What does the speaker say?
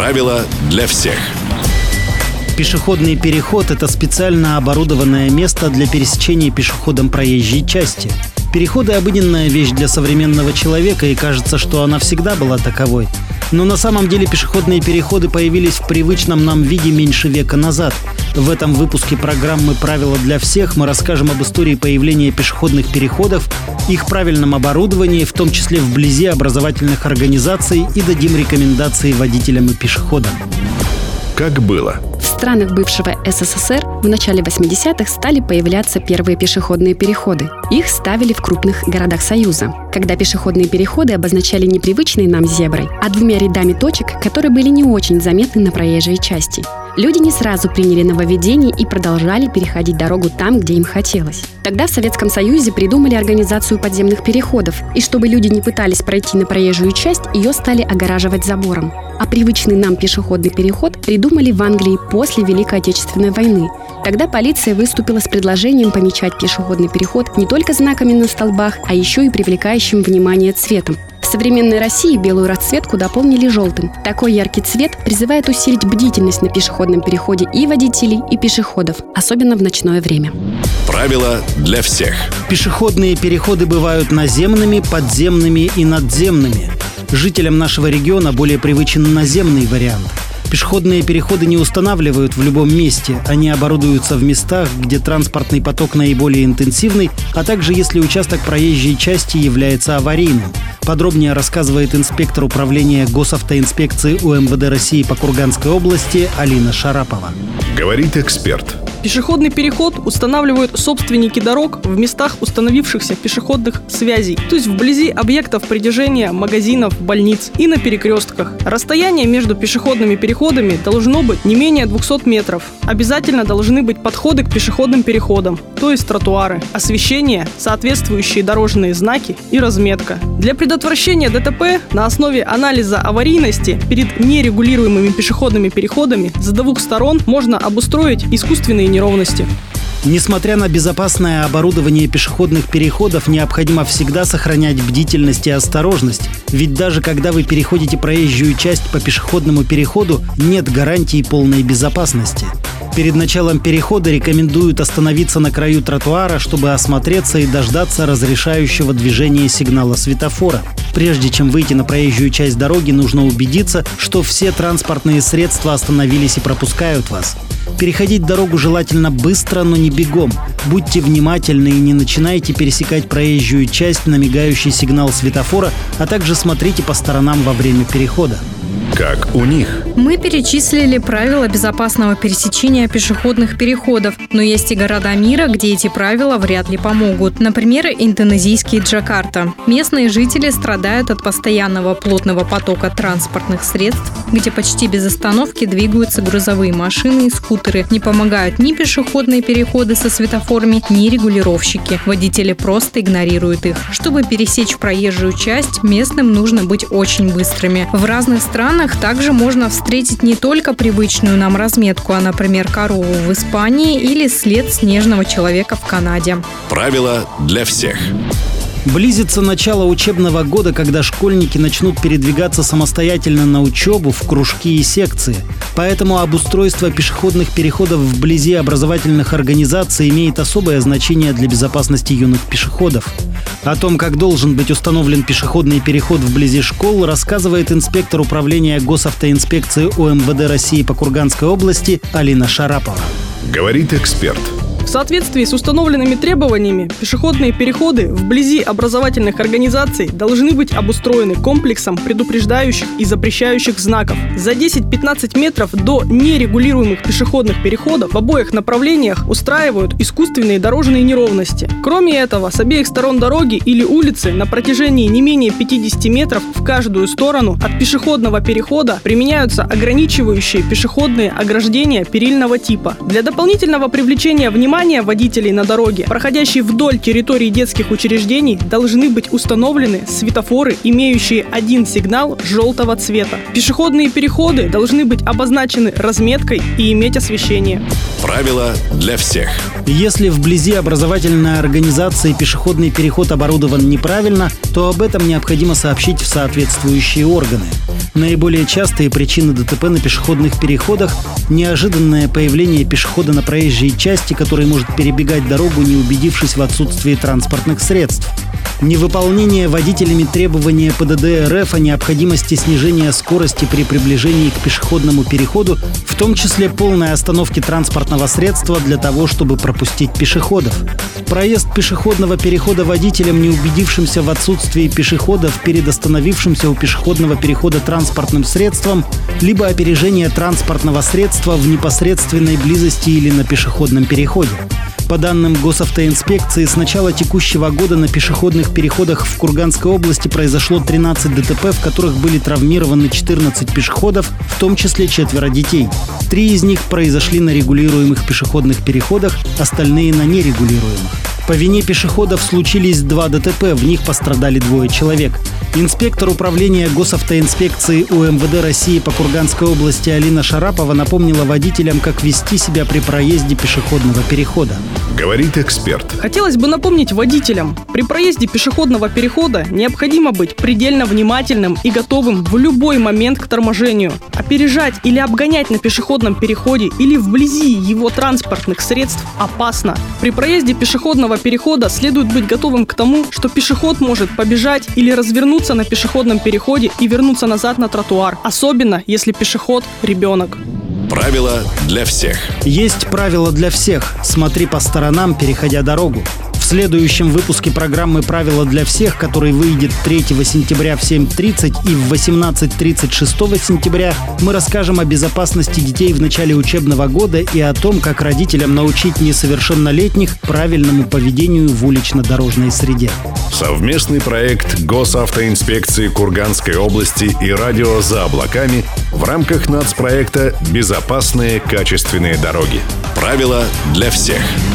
Правила для всех. Пешеходный переход – это специально оборудованное место для пересечения пешеходом проезжей части. Переходы – обыденная вещь для современного человека, и кажется, что она всегда была таковой. Но на самом деле пешеходные переходы появились в привычном нам виде меньше века назад. В этом выпуске программы «Правила для всех» мы расскажем об истории появления пешеходных переходов, их правильном оборудовании, в том числе вблизи образовательных организаций, и дадим рекомендации водителям и пешеходам. Как было? В странах бывшего СССР в начале 80-х стали появляться первые пешеходные переходы. Их ставили в крупных городах Союза, когда пешеходные переходы обозначали не привычной нам зеброй, а двумя рядами точек, которые были не очень заметны на проезжей части. Люди не сразу приняли нововведение и продолжали переходить дорогу там, где им хотелось. Тогда в Советском Союзе придумали организацию подземных переходов, и чтобы люди не пытались пройти на проезжую часть, ее стали огораживать забором. А привычный нам пешеходный переход придумали в Англии после Великой Отечественной войны. Тогда полиция выступила с предложением помечать пешеходный переход не только знаками на столбах, а еще и привлекающим внимание цветом. В современной России белую расцветку дополнили желтым. Такой яркий цвет призывает усилить бдительность на пешеходном переходе и водителей, и пешеходов, особенно в ночное время. Правила для всех. Пешеходные переходы бывают наземными, подземными и надземными. Жителям нашего региона более привычен наземный вариант. Пешеходные переходы не устанавливают в любом месте. Они оборудуются в местах, где транспортный поток наиболее интенсивный, а также если участок проезжей части является аварийным. Подробнее рассказывает инспектор управления госавтоинспекции УМВД России по Курганской области Алина Шарапова. Говорит эксперт. Пешеходный переход устанавливают собственники дорог в местах установившихся пешеходных связей, то есть вблизи объектов притяжения, магазинов, больниц и на перекрестках. Расстояние между пешеходными переходами должно быть не менее 200 метров. Обязательно должны быть подходы к пешеходным переходам, то есть тротуары, освещение, соответствующие дорожные знаки и разметка. Для предотвращения ДТП на основе анализа аварийности перед нерегулируемыми пешеходными переходами с двух сторон можно обустроить искусственные неровности. Несмотря на безопасное оборудование пешеходных переходов, необходимо всегда сохранять бдительность и осторожность. Ведь даже когда вы переходите проезжую часть по пешеходному переходу, нет гарантии полной безопасности. Перед началом перехода рекомендуют остановиться на краю тротуара, чтобы осмотреться и дождаться разрешающего движения сигнала светофора. Прежде чем выйти на проезжую часть дороги, нужно убедиться, что все транспортные средства остановились и пропускают вас. Переходить дорогу желательно быстро, но не бегом. Будьте внимательны и не начинайте пересекать проезжую часть на мигающий сигнал светофора, а также смотрите по сторонам во время перехода. Как у них? Мы перечислили правила безопасного пересечения пешеходных переходов, но есть и города мира, где эти правила вряд ли помогут. Например, индонезийский Джакарта. Местные жители страдают от постоянного плотного потока транспортных средств, где почти без остановки двигаются грузовые машины и скутеры. Не помогают ни пешеходные переходы со светофорами, ни регулировщики. Водители просто игнорируют их. Чтобы пересечь проезжую часть, местным нужно быть очень быстрыми. В разных странах также можно встретить не только привычную нам разметку, а, например, корову в Испании или след снежного человека в Канаде. Правила для всех. Близится начало учебного года, когда школьники начнут передвигаться самостоятельно на учебу, в кружки и секции. Поэтому обустройство пешеходных переходов вблизи образовательных организаций имеет особое значение для безопасности юных пешеходов. О том, как должен быть установлен пешеходный переход вблизи школ, рассказывает инспектор управления госавтоинспекции УМВД России по Курганской области Алина Шарапова. Говорит эксперт. В соответствии с установленными требованиями, пешеходные переходы вблизи образовательных организаций должны быть обустроены комплексом предупреждающих и запрещающих знаков. За 10-15 метров до нерегулируемых пешеходных переходов в обоих направлениях устраивают искусственные дорожные неровности. Кроме этого, с обеих сторон дороги или улицы на протяжении не менее 50 метров в каждую сторону от пешеходного перехода применяются ограничивающие пешеходные ограждения перильного типа. Для дополнительного привлечения внимания водителей на дороге, проходящей вдоль территории детских учреждений, должны быть установлены светофоры, имеющие один сигнал желтого цвета. Пешеходные переходы должны быть обозначены разметкой и иметь освещение. Правила для всех. Если вблизи образовательной организации пешеходный переход оборудован неправильно, то об этом необходимо сообщить в соответствующие органы. Наиболее частые причины ДТП на пешеходных переходах – неожиданное появление пешехода на проезжей части, который может перебегать дорогу, не убедившись в отсутствии транспортных средств. Невыполнение водителями требования ПДД РФ о необходимости снижения скорости при приближении к пешеходному переходу, в том числе полной остановки транспортного средства для того, чтобы пропустить пешеходов. Проезд пешеходного перехода водителям, не убедившимся в отсутствии пешеходов перед остановившимся у пешеходного перехода транспортным средством, либо опережение транспортного средства в непосредственной близости или на пешеходном переходе. По данным госавтоинспекции, с начала текущего года на пешеходных переходах в Курганской области произошло 13 ДТП, в которых были травмированы 14 пешеходов, в том числе 4 детей. 3 из них произошли на регулируемых пешеходных переходах, остальные на нерегулируемых. По вине пешеходов случились 2 ДТП, в них пострадали 2 человек. Инспектор управления госавтоинспекции УМВД России по Курганской области Алина Шарапова напомнила водителям, как вести себя при проезде пешеходного перехода. Говорит эксперт. Хотелось бы напомнить водителям, при проезде пешеходного перехода необходимо быть предельно внимательным и готовым в любой момент к торможению. Опережать или обгонять на пешеходном переходе или вблизи его транспортных средств опасно. При проезде пешеходного перехода следует быть готовым к тому, что пешеход может побежать или развернуться на пешеходном переходе и вернуться назад на тротуар, особенно если пешеход – ребенок. Правила для всех. Есть правила для всех. Смотри по сторонам, переходя дорогу. В следующем выпуске программы «Правила для всех», который выйдет 3 сентября в 7:30 и в 18:30 6 сентября, мы расскажем о безопасности детей в начале учебного года и о том, как родителям научить несовершеннолетних правильному поведению в улично-дорожной среде. Совместный проект Госавтоинспекции Курганской области и радио «За облаками» в рамках нацпроекта «Безопасные качественные дороги». Правила для всех.